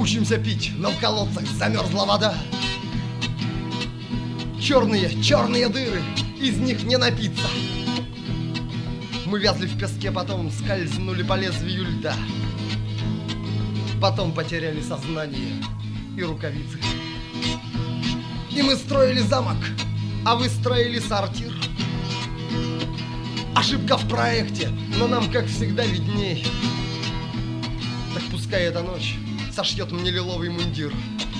Учимся пить, но в колодцах замерзла вода. Черные, черные дыры, из них не напиться. Мы вязли в песке, потом скользнули по лезвию льда. Потом потеряли сознание и рукавицы. И мы строили замок, а вы строили сортир. Ошибка в проекте, но нам, как всегда, видней. Так пускай эта ночь сошьет мне лиловый мундир.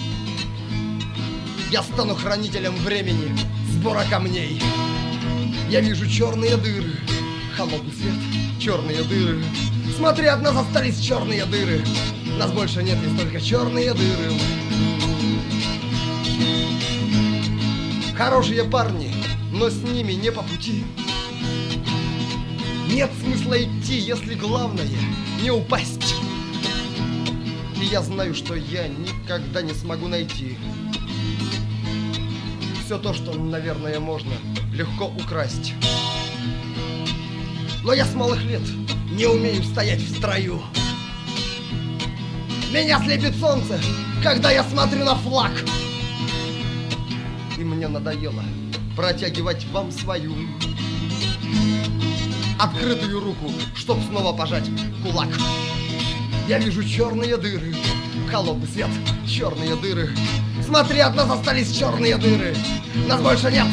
Я стану хранителем времени, сбора камней. Я вижу черные дыры, холодный свет, черные дыры. Смотри, от нас остались черные дыры. Нас больше нет, есть только черные дыры. Хорошие парни, но с ними не по пути. Нет смысла идти, если главное не упасть. И я знаю, что я никогда не смогу найти все то, что, наверное, можно легко украсть. Но я с малых лет не умею стоять в строю. Меня слепит солнце, когда я смотрю на флаг. И мне надоело протягивать вам свою открытую руку, чтоб снова пожать кулак. Я вижу черные дыры, холодный свет, черные дыры. Смотри, от нас остались черные дыры. Нас больше нет.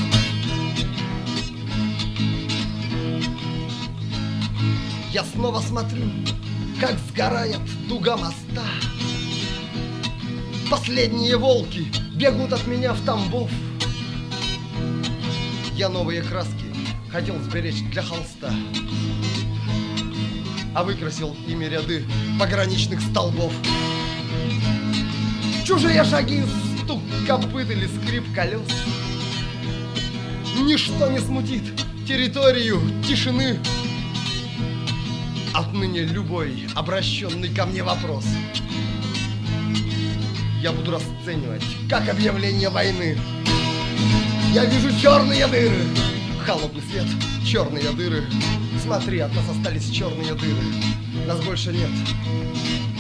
Я снова смотрю, как сгорает дуга моста. Последние волки бегут от меня в Тамбов. Я новые краски хотел сберечь для холста, а выкрасил ими ряды пограничных столбов. Чужие шаги, стук копыт или скрип колес. Ничто не смутит территорию тишины. Отныне любой обращенный ко мне вопрос я буду расценивать как объявление войны. Я вижу черные дыры, холодный свет, черные дыры. Смотри, от нас остались черные дыры. Нас больше нет.